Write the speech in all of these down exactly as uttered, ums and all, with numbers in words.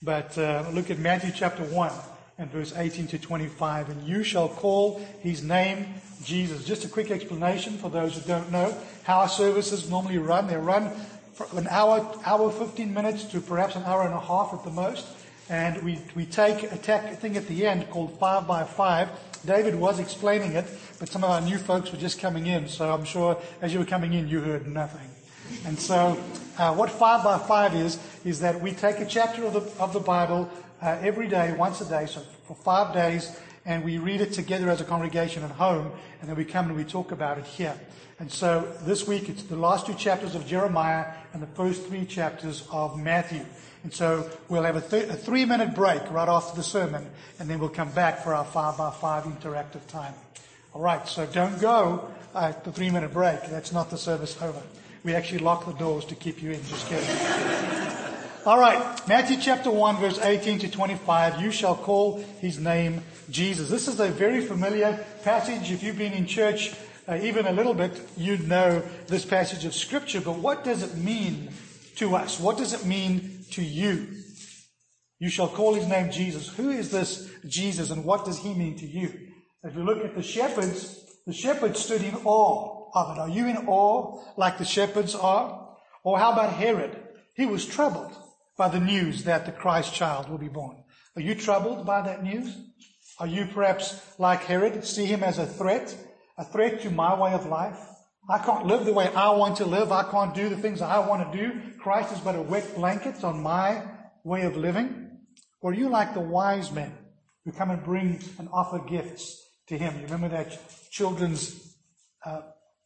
But uh, look at Matthew chapter one and verse eighteen to twenty-five. And you shall call his name Jesus. Just a quick explanation for those who don't know how our services normally run. They run from an hour, hour, fifteen minutes to perhaps an hour and a half at the most. And we, we take a tech thing at the end called five by five. David was explaining it, but some of our new folks were just coming in. So I'm sure as you were coming in, you heard nothing. And so uh, what five by five is, is that we take a chapter of the, of the Bible uh, every day, once a day, so for five days, and we read it together as a congregation at home, and then we come and we talk about it here. And so this week it's the last two chapters of Jeremiah and the first three chapters of Matthew. And so we'll have a, th- a three-minute break right after the sermon, and then we'll come back for our five by five interactive time. All right, so don't go at the three-minute break. That's not the service over. We actually lock the doors to keep you in. Just kidding. All right, Matthew chapter one, verse eighteen to twenty-five. You shall call his name Jesus. This is a very familiar passage. If you've been in church uh, even a little bit, you'd know this passage of Scripture. But what does it mean to us? What does it mean to you? You shall call his name Jesus. Who is this Jesus, and what does he mean to you? If you look at the shepherds, the shepherds stood in awe of it. Are you in awe like the shepherds are? Or how about Herod? He was troubled by the news that the Christ child will be born. Are you troubled by that news? Are you perhaps like Herod, see him as a threat, a threat to my way of life? I can't live the way I want to live. I can't do the things I want to do. Christ is but a wet blanket on my way of living. Or are you like the wise men who come and bring and offer gifts to him? You remember that children's uh,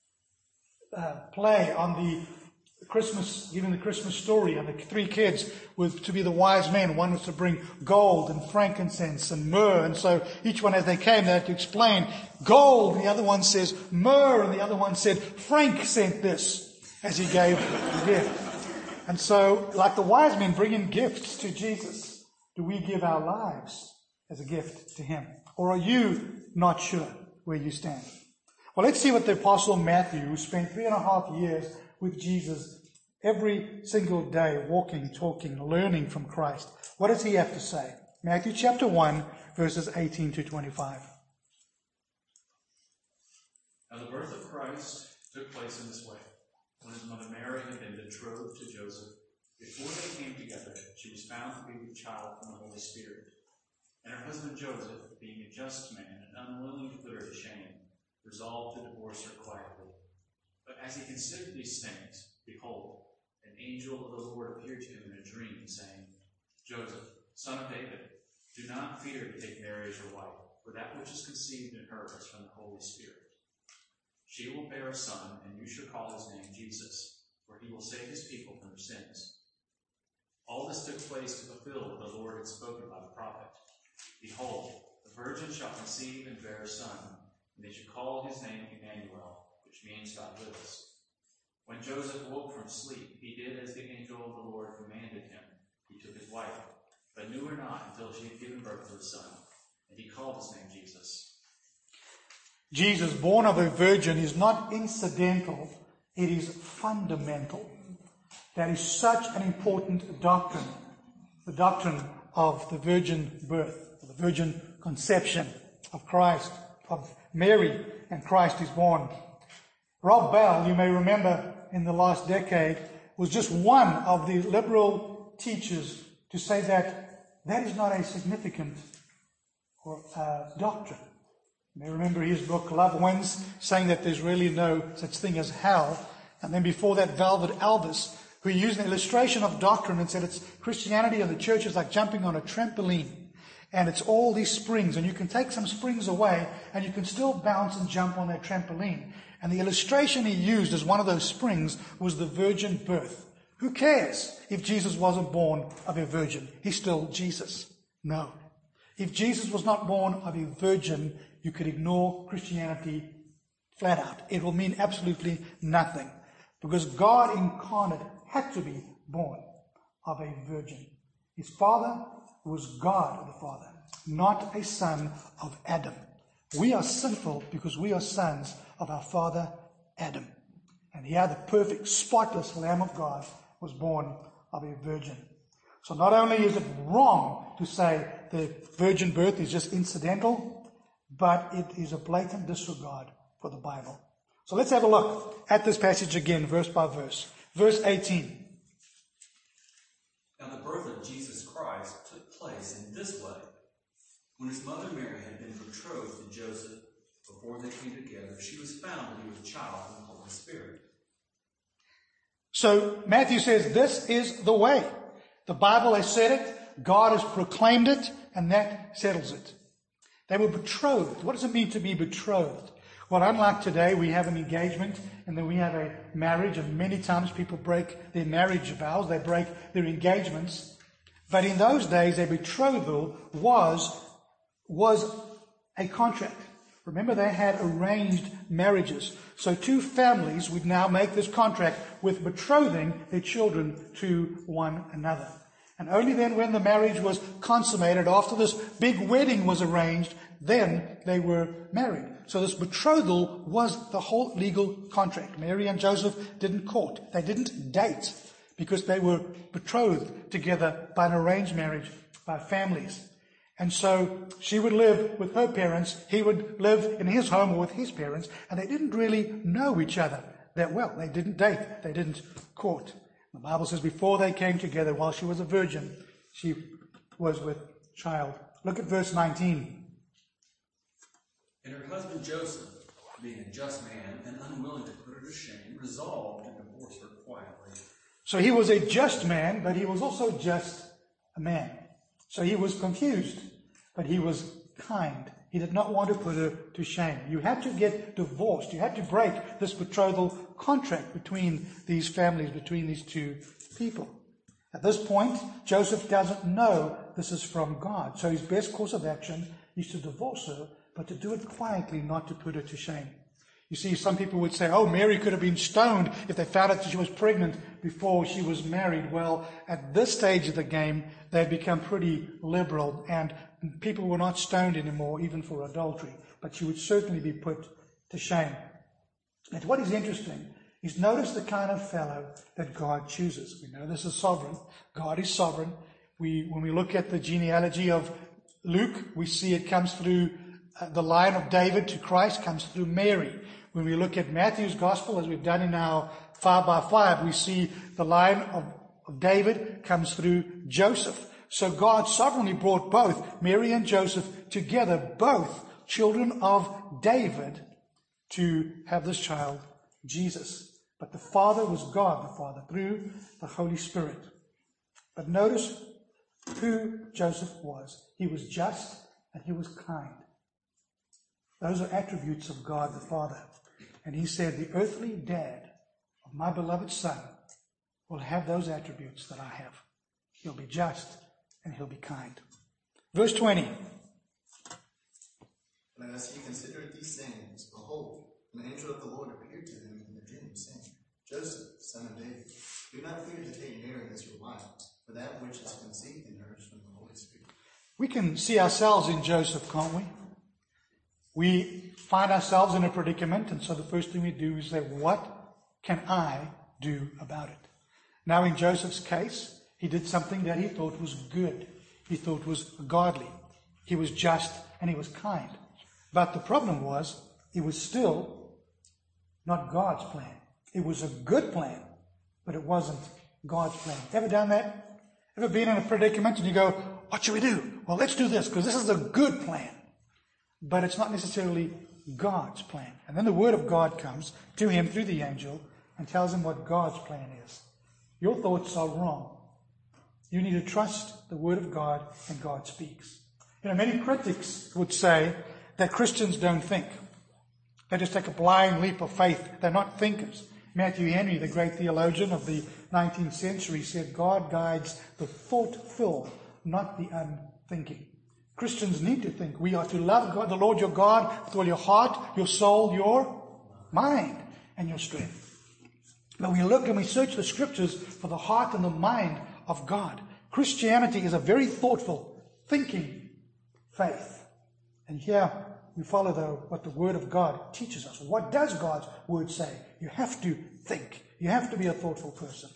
uh, play on the Christmas, giving the Christmas story, and the three kids were to be the wise men. One was to bring gold and frankincense and myrrh, and so each one as they came they had to explain gold, and the other one says myrrh, and the other one said Frank sent this as he gave the gift. And so, like the wise men bringing gifts to Jesus, do we give our lives as a gift to him? Or are you not sure where you stand? Well, let's see what the Apostle Matthew, who spent three and a half years with Jesus every single day, walking, talking, learning from Christ. What does he have to say? Matthew chapter one, verses eighteen to twenty-five. Now the birth of Christ took place in this way. When his mother Mary had been betrothed to Joseph, before they came together, she was found to be with child from the Holy Spirit. And her husband Joseph, being a just man and unwilling to put her to shame, resolved to divorce her quietly. But as he considered these things, behold, an angel of the Lord appeared to him in a dream, saying, Joseph, son of David, do not fear to take Mary as your wife, for that which is conceived in her is from the Holy Spirit. She will bear a son, and you shall call his name Jesus, for he will save his people from their sins. All this took place to fulfill what the Lord had spoken by the prophet. Behold, the virgin shall conceive and bear a son, and they shall call his name Emmanuel, which means God with us. When Joseph woke from sleep, he did as the angel of the Lord commanded him. He took his wife, but knew her not until she had given birth to a son, and he called his name Jesus. Jesus, born of a virgin, is not incidental, it is fundamental. That is such an important doctrine, the doctrine of the virgin birth, the virgin conception of Christ, of Mary, and Christ is born. Rob Bell, you may remember in the last decade, was just one of the liberal teachers to say that that is not a significant or, uh, doctrine. You may remember his book, Love Wins, saying that there's really no such thing as hell. And then before that, Velvet Elvis, who used an illustration of doctrine and said it's Christianity and the church is like jumping on a trampoline. And it's all these springs, and you can take some springs away, and you can still bounce and jump on that trampoline. And the illustration he used as one of those springs was the virgin birth. Who cares if Jesus wasn't born of a virgin? He's still Jesus. No. If Jesus was not born of a virgin, you could ignore Christianity flat out. It will mean absolutely nothing. Because God incarnate had to be born of a virgin. His father was God the Father, not a son of Adam. We are sinful because we are sons of our father Adam. And here the perfect, spotless Lamb of God was born of a virgin. So not only is it wrong to say the virgin birth is just incidental, but it is a blatant disregard for the Bible. So let's have a look at this passage again, verse by verse. Verse eighteen. Now the birth of Jesus Christ took place in this way. When his mother Mary had been betrothed to Joseph, before they came together, she was found to be with child in the Holy Spirit. So Matthew says this is the way. The Bible has said it, God has proclaimed it, and that settles it. They were betrothed. What does it mean to be betrothed? Well, unlike today, we have an engagement and then we have a marriage, and many times people break their marriage vows, they break their engagements. But in those days, a betrothal was, was a contract. Remember, they had arranged marriages. So two families would now make this contract with betrothing their children to one another. And only then, when the marriage was consummated, after this big wedding was arranged, then they were married. So this betrothal was the whole legal contract. Mary and Joseph didn't court. They didn't date because they were betrothed together by an arranged marriage by families. And so she would live with her parents, he would live in his home or with his parents, and they didn't really know each other that well. They didn't date, they didn't court. The Bible says before they came together, while she was a virgin, she was with child. Look at verse nineteen. And her husband Joseph, being a just man and unwilling to put her to shame, resolved to divorce her quietly. So he was a just man, but he was also just a man. So he was confused, but he was kind. He did not want to put her to shame. You had to get divorced. You had to break this betrothal contract between these families, between these two people. At this point, Joseph doesn't know this is from God. So his best course of action is to divorce her, but to do it quietly, not to put her to shame. You see, some people would say, oh, Mary could have been stoned if they found out that she was pregnant before she was married. Well, at this stage of the game, they had become pretty liberal, and people were not stoned anymore, even for adultery. But she would certainly be put to shame. And what is interesting is notice the kind of fellow that God chooses. We know this is sovereign. God is sovereign. We, when we look at the genealogy of Luke, we see it comes through uh, the line of David to Christ, comes through Mary. When we look at Matthew's gospel, as we've done in our five by five, we see the line of, of David comes through Joseph. So God sovereignly brought both Mary and Joseph together, both children of David, to have this child, Jesus. But the Father was God the Father through the Holy Spirit. But notice who Joseph was. He was just and he was kind. Those are attributes of God the Father. And he said, the earthly dad of my beloved son will have those attributes that I have. He'll be just and he'll be kind. Verse twenty. And as he considered these things, behold, an angel of the Lord appeared to him in a dream, saying, Joseph, son of David, do not fear to take Mary as your wife, for that which is conceived in her is from the Holy Spirit. We can see ourselves in Joseph, can't we? We find ourselves in a predicament, and so the first thing we do is say, what can I do about it? Now, in Joseph's case, he did something that he thought was good. He thought was godly. He was just and he was kind. But the problem was, it was still not God's plan. It was a good plan, but it wasn't God's plan. Ever done that? Ever been in a predicament and you go, what should we do? Well, let's do this because this is a good plan. But it's not necessarily God's plan. And then the word of God comes to him through the angel and tells him what God's plan is. Your thoughts are wrong. You need to trust the word of God, and God speaks. You know, many critics would say that Christians don't think. They just take a blind leap of faith. They're not thinkers. Matthew Henry, the great theologian of the nineteenth century, said God guides the thought-filled, not the unthinking. Christians need to think. We are to love God, the Lord your God, with all your heart, your soul, your mind, and your strength. But we look and we search the scriptures for the heart and the mind of God. Christianity is a very thoughtful, thinking faith. And here we follow the, what the Word of God teaches us. What does God's Word say? You have to think. You have to be a thoughtful person.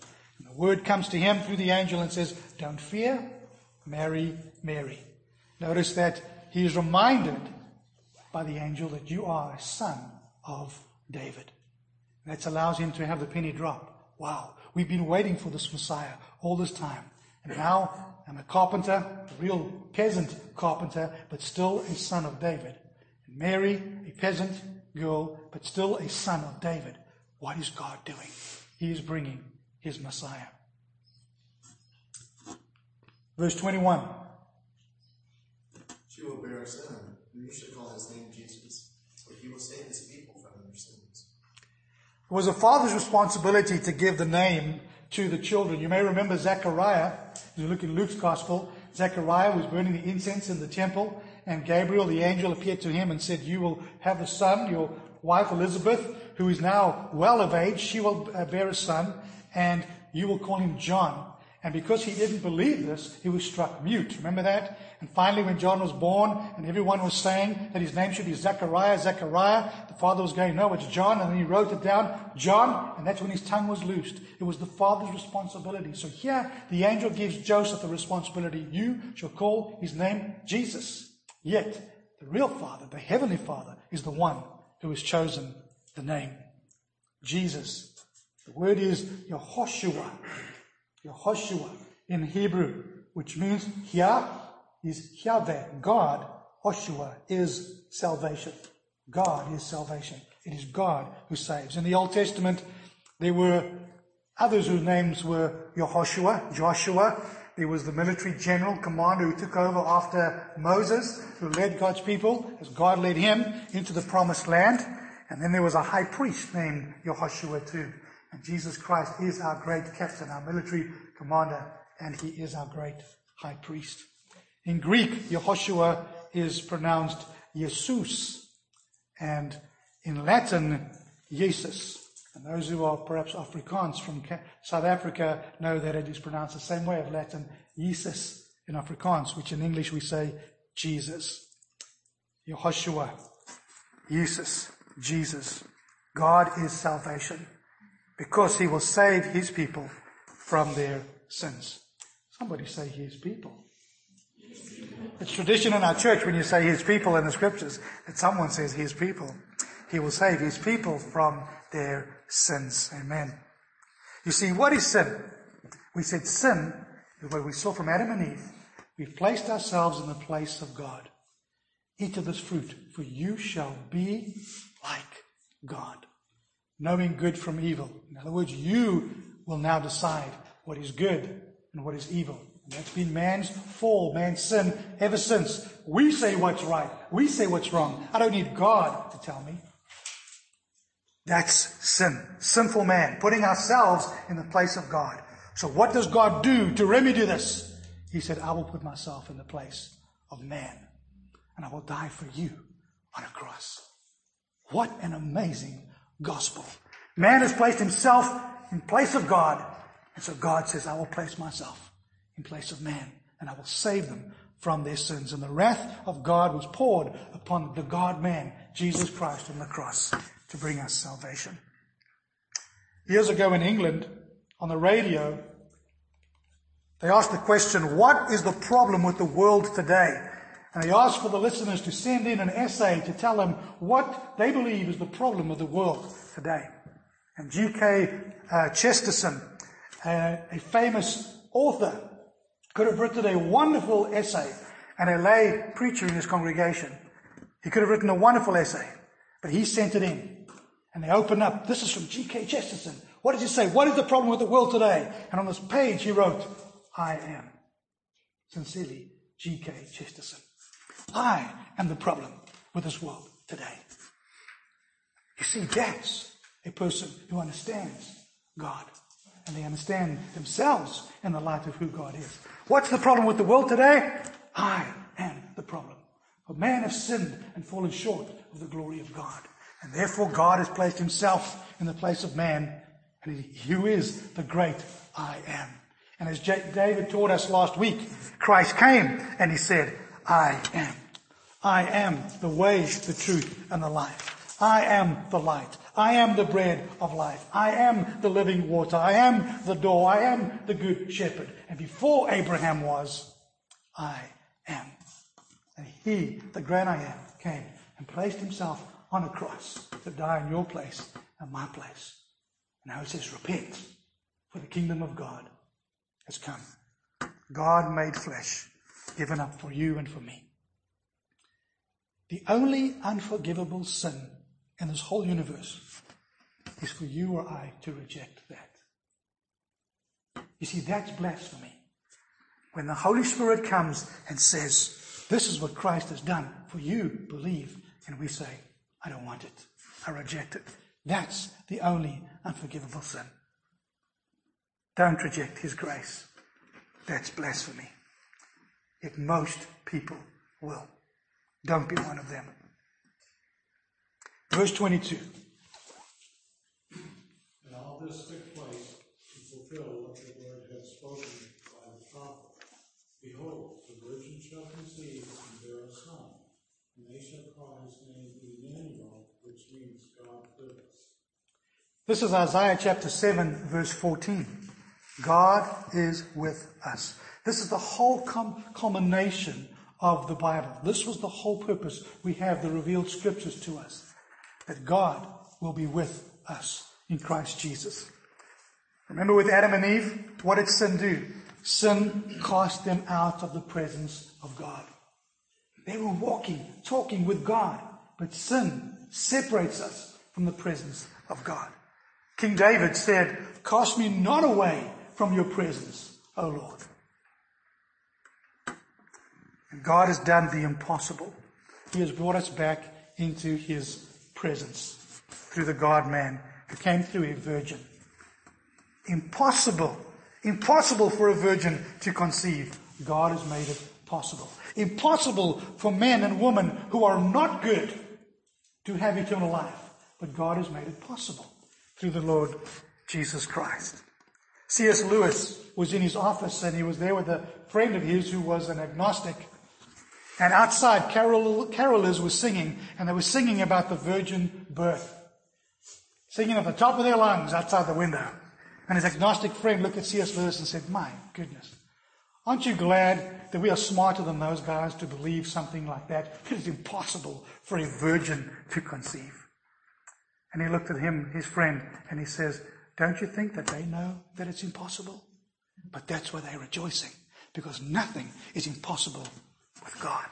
And the word comes to him through the angel and says, don't fear, Mary, Mary. Notice that he is reminded by the angel that you are a son of David. That allows him to have the penny drop. Wow, we've been waiting for this Messiah all this time. And now I'm a carpenter, a real peasant carpenter, but still a son of David. And Mary, a peasant girl, but still a son of David. What is God doing? He is bringing his Messiah. Verse twenty-one. She will bear a son, and you shall call his name Jesus, for he will save his people from their sins. It was a father's responsibility to give the name to the children. You may remember Zechariah. If you look in Luke's Gospel, Zechariah was burning the incense in the temple, and Gabriel, the angel, appeared to him and said, you will have a son. Your wife Elizabeth, who is now well of age, she will bear a son, and you will call him John. And because he didn't believe this, he was struck mute. Remember that? And finally, when John was born and everyone was saying that his name should be Zechariah, Zechariah, the father was going, no, it's John. And then he wrote it down, John, and that's when his tongue was loosed. It was the father's responsibility. So here, the angel gives Joseph the responsibility. You shall call his name Jesus. Yet, the real Father, the Heavenly Father, is the one who has chosen the name Jesus. The word is Yehoshua. Yehoshua in Hebrew, which means Yah is Yahweh, God. Hoshua is salvation. God is salvation. It is God who saves. In the Old Testament, there were others whose names were Yehoshua, Joshua. There was the military general commander who took over after Moses, who led God's people as God led him into the promised land. And then there was a high priest named Yehoshua too. And Jesus Christ is our great captain, our military commander, and he is our great high priest. In Greek, Yehoshua is pronounced Jesus, and in Latin, Jesus. And those who are perhaps Afrikaans from South Africa know that it is pronounced the same way of Latin, Jesus in Afrikaans, which in English we say Jesus. Yehoshua, Jesus, Jesus. God is salvation, because he will save his people from their sins. Somebody say his people. It's tradition in our church when you say his people in the scriptures that someone says his people. He will save his people from their sins. Amen. You see, what is sin? We said sin is what we saw from Adam and Eve. We've placed ourselves in the place of God. Eat of this fruit, for you shall be like God, knowing good from evil. In other words, you will now decide what is good and what is evil. And that's been man's fall, man's sin ever since. We say what's right. We say what's wrong. I don't need God to tell me. That's sin. Sinful man, putting ourselves in the place of God. So what does God do to remedy this? He said, I will put myself in the place of man, and I will die for you on a cross. What an amazing gospel. Man has placed himself in place of God. And so God says, I will place myself in place of man, and I will save them from their sins. And the wrath of God was poured upon the God-man, Jesus Christ, on the cross to bring us salvation. Years ago in England, on the radio, they asked the question, what is the problem with the world today? And they asked for the listeners to send in an essay to tell them what they believe is the problem of the world today. And G K Uh, Chesterton, uh, a famous author, could have written a wonderful essay, and a lay preacher in his congregation. He could have written a wonderful essay, but he sent it in. And they opened up. This is from G K Chesterton. What does he say? What is the problem with the world today? And on this page he wrote, I am. Sincerely, G K Chesterton. I am the problem with this world today. You see, that's a person who understands God, and they understand themselves in the light of who God is. What's the problem with the world today? I am the problem. For man has sinned and fallen short of the glory of God. And therefore God has placed himself in the place of man, and he who is the great I am. And as J- David taught us last week, Christ came and he said, I am. I am the way, the truth, and the life. I am the light. I am the bread of life. I am the living water. I am the door. I am the good shepherd. And before Abraham was, I am. And he, the great I am, came and placed himself on a cross to die in your place and my place. And now he says, repent, for the kingdom of God has come. God made flesh, given up for you and for me. The only unforgivable sin in this whole universe is for you or I to reject that. You see, that's blasphemy. When the Holy Spirit comes and says, this is what Christ has done for you, believe, and we say, I don't want it. I reject it. That's the only unforgivable sin. Don't reject his grace. That's blasphemy. Yet most people will. Don't be one of them. Verse twenty-two. And all this took place to fulfill what the Lord had spoken by the prophet. Behold, the virgin shall conceive and bear a son, and they shall call his name Emmanuel, which means God with us. This is Isaiah chapter seven, verse fourteen. God is with us. This is the whole com- culmination of the Bible. This was the whole purpose. We have the revealed scriptures to us, that God will be with us in Christ Jesus. Remember with Adam and Eve, what did sin do? Sin cast them out of the presence of God. They were walking, talking with God, but sin separates us from the presence of God. King David said, cast me not away from your presence, O Lord. And God has done the impossible. He has brought us back into his presence through the God-man who came through a virgin. Impossible. Impossible for a virgin to conceive. God has made it possible. Impossible for men and women who are not good to have eternal life. But God has made it possible through the Lord Jesus Christ. C S Lewis was in his office and he was there with a friend of his who was an agnostic. And outside, carol, carolers were singing, and they were singing about the virgin birth. Singing at the top of their lungs outside the window. And his agnostic friend looked at C S Lewis and said, my goodness, aren't you glad that we are smarter than those guys to believe something like that? It is impossible for a virgin to conceive. And he looked at him, his friend, and he says, don't you think that they know that it's impossible? But that's why they're rejoicing, because nothing is impossible with God.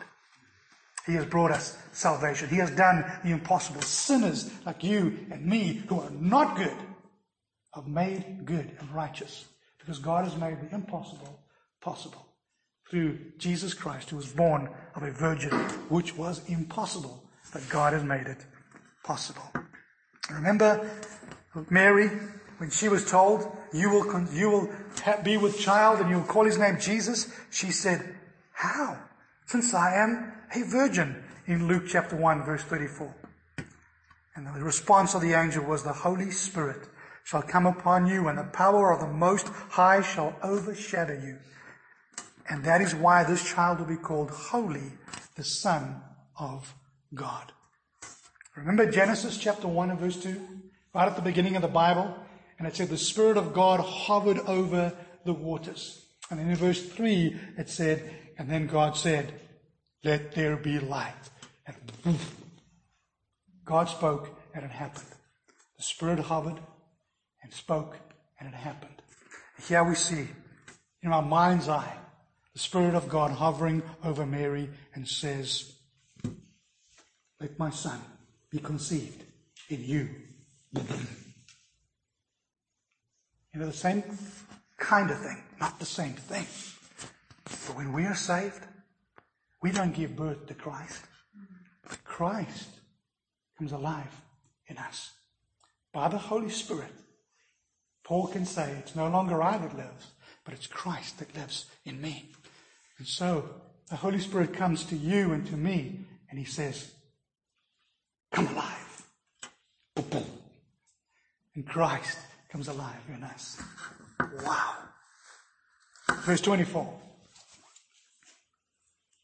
He has brought us salvation. He has done the impossible. Sinners like you and me who are not good are made good and righteous because God has made the impossible possible through Jesus Christ, who was born of a virgin, which was impossible, but God has made it possible. Remember Mary, when she was told, you will, con- you will ha- be with child and you will call his name Jesus, she said, how? Since I am a virgin, in Luke chapter one, verse thirty-four. And the response of the angel was, the Holy Spirit shall come upon you, and the power of the Most High shall overshadow you. And that is why this child will be called Holy, the Son of God. Remember Genesis chapter one and verse two? Right at the beginning of the Bible. And it said the Spirit of God hovered over the waters. And then in verse three it said, and then God said, let there be light. And poof, God spoke and it happened. The Spirit hovered and spoke and it happened. Here we see in our mind's eye the Spirit of God hovering over Mary and says, let my son be conceived in you. You know, the same kind of thing, not the same thing. But when we are saved, we don't give birth to Christ. But Christ comes alive in us. By the Holy Spirit, Paul can say, it's no longer I that lives, but it's Christ that lives in me. And so, the Holy Spirit comes to you and to me, and he says, come alive. And Christ comes alive in us. Wow. Verse twenty-four.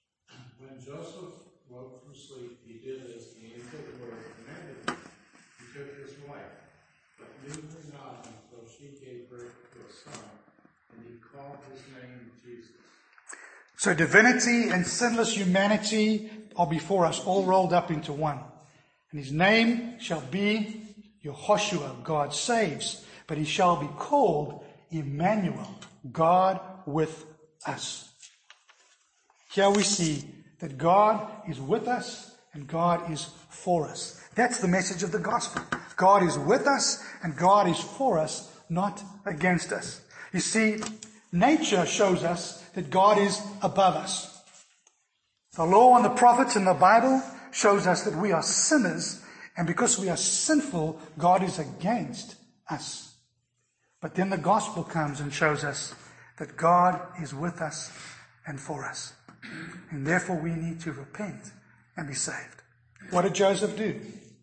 When Joseph woke from sleep, he did as the angel of the Lord commanded him. He took his wife, but knew her not until she gave birth to a son, and he called his name Jesus. So divinity and sinless humanity are before us, all rolled up into one. And his name shall be Yehoshua, God saves, but he shall be called Emmanuel, God with us. Here we see that God is with us and God is for us. That's the message of the gospel. God is with us and God is for us, not against us. You see, nature shows us that God is above us. The law and the prophets in the Bible shows us that we are sinners, and because we are sinful, God is against us. But then the gospel comes and shows us that God is with us and for us. And therefore we need to repent and be saved. What did Joseph do?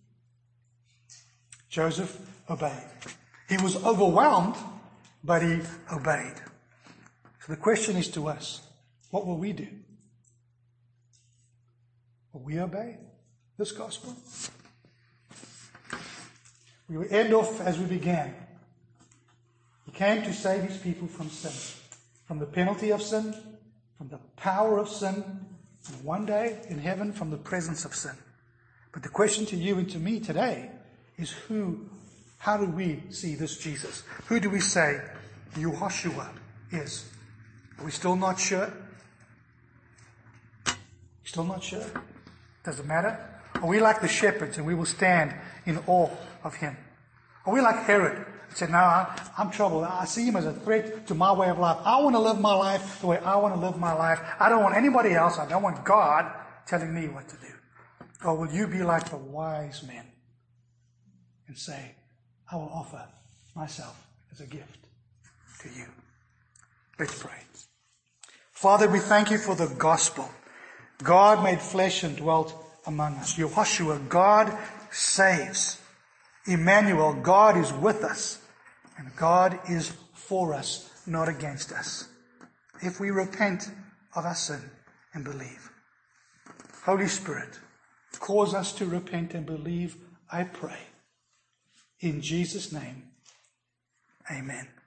Joseph obeyed. He was overwhelmed, but he obeyed. So the question is to us, what will we do? Will we obey this gospel? We will end off as we began. He came to save his people from sin, from the penalty of sin, from the power of sin, and one day in heaven from the presence of sin. But the question to you and to me today is who, how do we see this Jesus? Who do we say Yehoshua is? Are we still not sure? Still not sure? Does it matter? Are we like the shepherds and we will stand in awe of him? Are we like Herod and say, no, I, I'm troubled. I see him as a threat to my way of life. I want to live my life the way I want to live my life. I don't want anybody else. I don't want God telling me what to do. Or will you be like the wise men and say, I will offer myself as a gift to you? Let's pray. Father, we thank you for the gospel. God made flesh and dwelt among us. Yehoshua, God saves. Emmanuel, God is with us. And God is for us, not against us. If we repent of our sin and believe. Holy Spirit, cause us to repent and believe, I pray. In Jesus' name, amen.